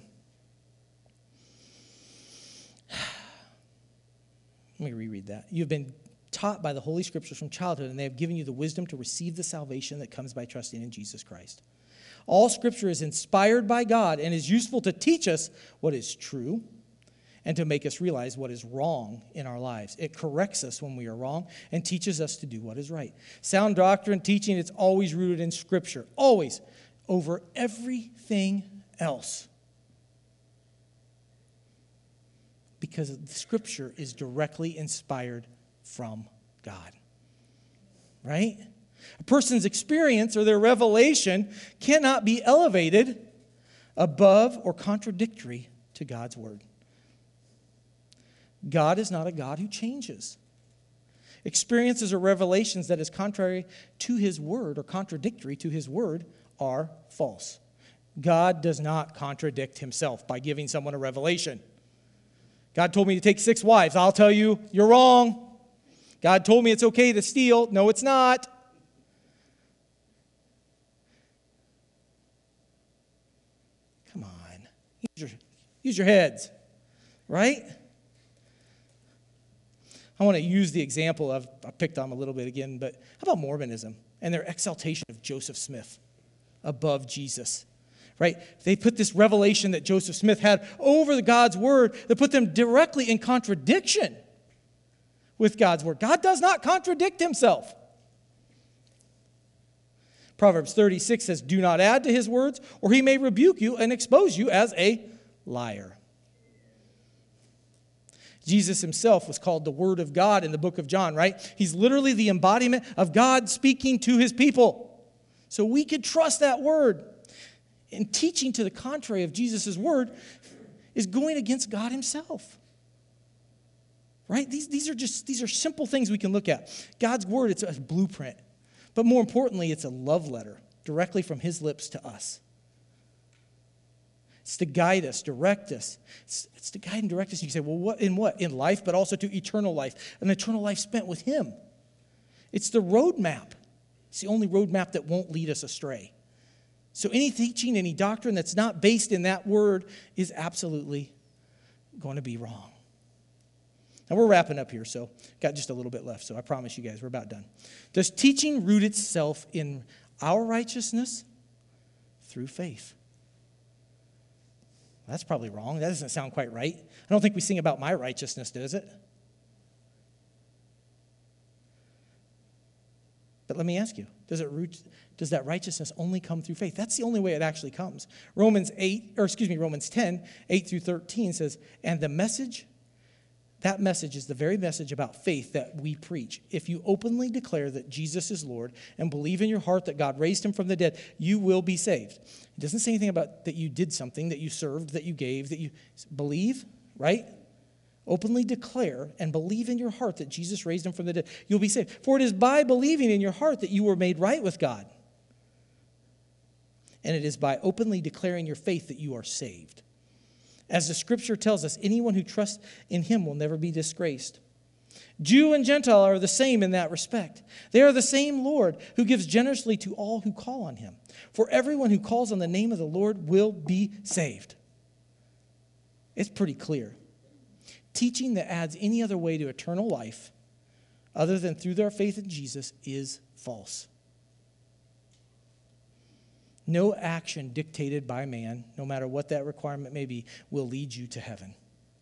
Let me reread that. You've been taught by the Holy Scriptures from childhood, and they have given you the wisdom to receive the salvation that comes by trusting in Jesus Christ. All Scripture is inspired by God and is useful to teach us what is true and to make us realize what is wrong in our lives. It corrects us when we are wrong and teaches us to do what is right. Sound doctrine, teaching, it's always rooted in Scripture. Always. Over everything else. Because the Scripture is directly inspired from God. Right? A person's experience or their revelation cannot be elevated above or contradictory to God's Word. God is not a God who changes. Experiences or revelations that is contrary to His Word or contradictory to His Word are false. God does not contradict Himself by giving someone a revelation. God told me to take 6 wives. I'll tell you, you're wrong. God told me it's okay to steal. No, it's not. Come on. Use your heads, right? I want to use the example of, I picked on them a little bit again, but how about Mormonism and their exaltation of Joseph Smith above Jesus, right? They put this revelation that Joseph Smith had over God's Word that put them directly in contradiction with God's Word. God does not contradict Himself. Proverbs 36 says, do not add to His words, or He may rebuke you and expose you as a liar. Jesus Himself was called the Word of God in the book of John, right? He's literally the embodiment of God speaking to His people. So we could trust that Word. And teaching to the contrary of Jesus' Word is going against God Himself. Right? These are simple things we can look at. God's Word, it's a blueprint. But more importantly, it's a love letter directly from His lips to us. It's to guide us, direct us. It's to guide and direct us. You say, well, what? In life, but also to eternal life. An eternal life spent with Him. It's the roadmap. It's the only roadmap that won't lead us astray. So any teaching, any doctrine that's not based in that Word is absolutely going to be wrong. Now we're wrapping up here, so got just a little bit left, so I promise you guys we're about done. Does teaching root itself in our righteousness? Through faith. That's probably wrong. That doesn't sound quite right. I don't think we sing about my righteousness, does it? But let me ask you, does that righteousness only come through faith? That's the only way it actually comes. Romans 10, 8 through 13 says, and that message is the very message about faith that we preach. If you openly declare that Jesus is Lord and believe in your heart that God raised him from the dead, you will be saved. It doesn't say anything about that you did something, that you served, that you gave, that you believe, right? Openly declare and believe in your heart that Jesus raised him from the dead. You'll be saved. For it is by believing in your heart that you were made right with God. And it is by openly declaring your faith that you are saved. As the scripture tells us, anyone who trusts in him will never be disgraced. Jew and Gentile are the same in that respect. They are the same Lord who gives generously to all who call on him. For everyone who calls on the name of the Lord will be saved. It's pretty clear. Teaching that adds any other way to eternal life other than through their faith in Jesus is false. No action dictated by man, no matter what that requirement may be, will lead you to heaven.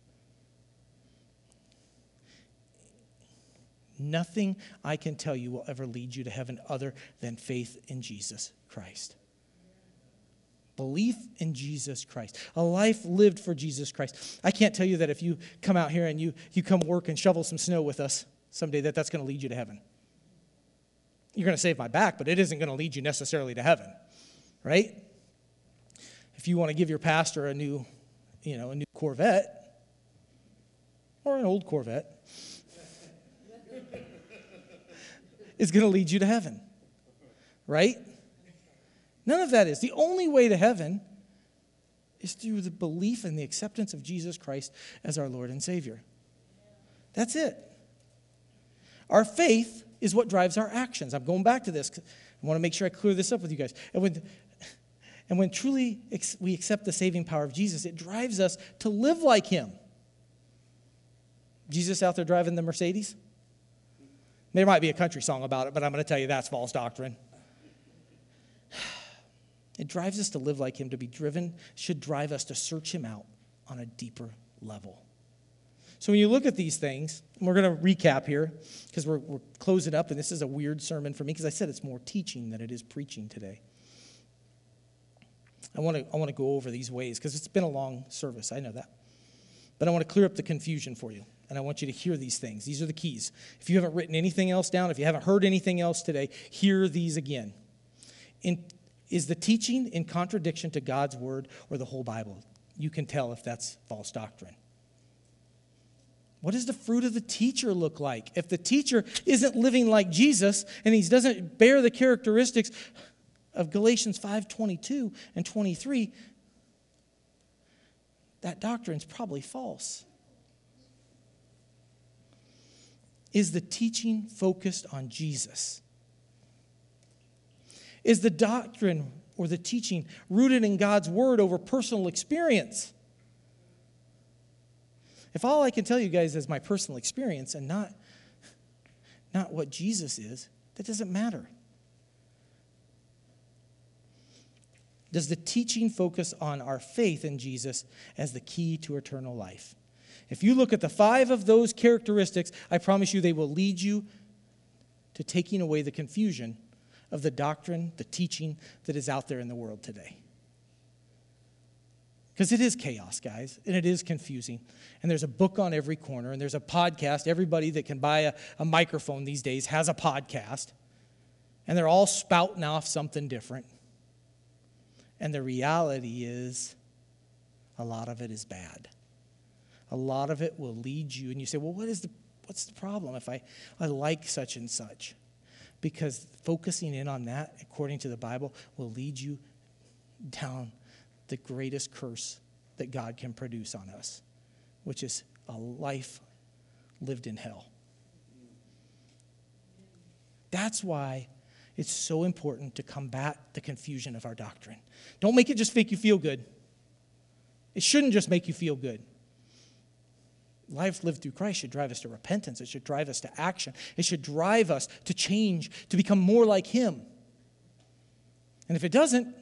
Nothing I can tell you will ever lead you to heaven other than faith in Jesus Christ. Belief in Jesus Christ. A life lived for Jesus Christ. I can't tell you that if you come out here and you come work and shovel some snow with us someday, that's going to lead you to heaven. You're going to save my back, but it isn't going to lead you necessarily to heaven. Right? If you want to give your pastor a new Corvette or an old Corvette, it's going to lead you to heaven. Right? None of that is. The only way to heaven is through the belief and the acceptance of Jesus Christ as our Lord and Savior. That's it. Our faith is what drives our actions. I'm going back to this. I want to make sure I clear this up with you guys. And when truly we accept the saving power of Jesus, it drives us to live like him. Jesus out there driving the Mercedes? There might be a country song about it, but I'm going to tell you that's false doctrine. It drives us to live like him. To be driven should drive us to search him out on a deeper level. So when you look at these things, and we're going to recap here because we're closing up, and this is a weird sermon for me because I said it's more teaching than it is preaching today. I want to go over these ways because it's been a long service. I know that. But I want to clear up the confusion for you, and I want you to hear these things. These are the keys. If you haven't written anything else down, if you haven't heard anything else today, hear these again. Is the teaching in contradiction to God's word or the whole Bible? You can tell if that's false doctrine. What does the fruit of the teacher look like? If the teacher isn't living like Jesus and he doesn't bear the characteristics of Galatians 5:22 and 23, that doctrine's probably false. Is the teaching focused on Jesus? Is the doctrine or the teaching rooted in God's word over personal experience? If all I can tell you guys is my personal experience and not what Jesus is, that doesn't matter. Does the teaching focus on our faith in Jesus as the key to eternal life? If you look at the 5 of those characteristics, I promise you they will lead you to taking away the confusion of the doctrine, the teaching that is out there in the world today. Because it is chaos, guys, and it is confusing. And there's a book on every corner, and there's a podcast. Everybody that can buy a microphone these days has a podcast. And they're all spouting off something different. And the reality is, a lot of it is bad. A lot of it will lead you, and you say, well, what's the problem if I like such and such? Because focusing in on that, according to the Bible, will lead you down the greatest curse that God can produce on us, which is a life lived in hell. That's why it's so important to combat the confusion of our doctrine. Don't make it just make you feel good. It shouldn't just make you feel good. Lives lived through Christ should drive us to repentance. It should drive us to action. It should drive us to change, to become more like him. And if it doesn't,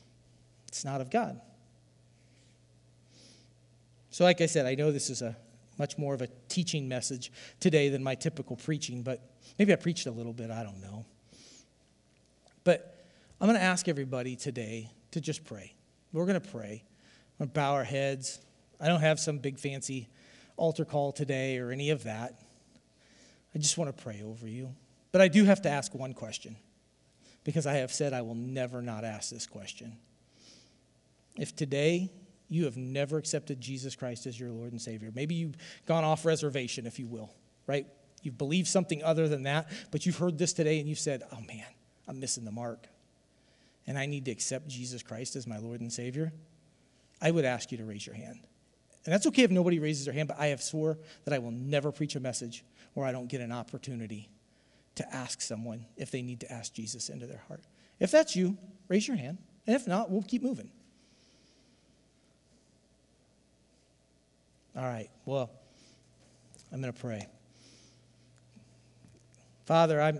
it's not of God. So like I said, I know this is a much more of a teaching message today than my typical preaching, but maybe I preached a little bit, I don't know. But I'm going to ask everybody today to just pray. We're going to pray. We're going to bow our heads. I don't have some big fancy altar call today or any of that. I just want to pray over you. But I do have to ask one question, because I have said I will never not ask this question. If today you have never accepted Jesus Christ as your Lord and Savior, maybe you've gone off reservation, if you will, right? You've believed something other than that, but you've heard this today and you've said, oh man, I'm missing the mark, and I need to accept Jesus Christ as my Lord and Savior. I would ask you to raise your hand. And that's okay if nobody raises their hand, but I have swore that I will never preach a message where I don't get an opportunity to ask someone if they need to ask Jesus into their heart. If that's you, raise your hand. And if not, we'll keep moving. All right, well, I'm going to pray. Father, I'm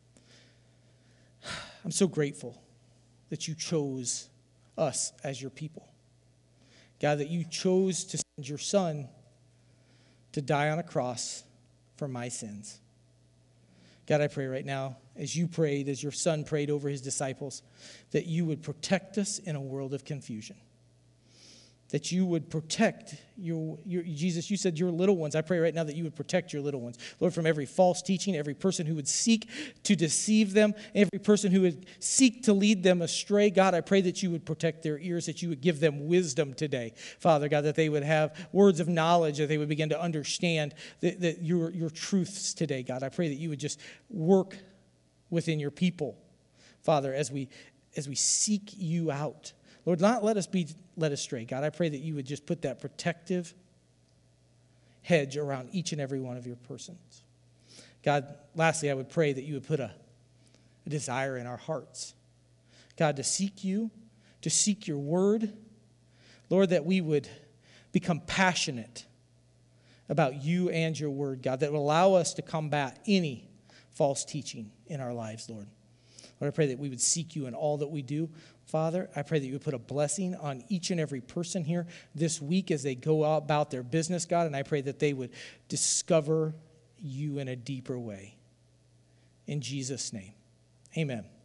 so grateful that you chose us as your people. God, that you chose to send your Son to die on a cross for my sins. God, I pray right now, as you prayed, as your Son prayed over his disciples, that you would protect us in a world of confusion. That you would protect your Jesus, you said your little ones. I pray right now that you would protect your little ones. Lord, from every false teaching, every person who would seek to deceive them, every person who would seek to lead them astray. God, I pray that you would protect their ears, that you would give them wisdom today. Father God, that they would have words of knowledge, that they would begin to understand that your truths today, God. I pray that you would just work within your people, Father, as we seek you out. Lord, not let us be led astray. God, I pray that you would just put that protective hedge around each and every one of your persons. God, lastly, I would pray that you would put a desire in our hearts. God, to seek you, to seek your word. Lord, that we would become passionate about you and your word, God, that will allow us to combat any false teaching in our lives, Lord. Lord, I pray that we would seek you in all that we do. Father, I pray that you would put a blessing on each and every person here this week as they go about their business, God, and I pray that they would discover you in a deeper way. In Jesus' name, amen.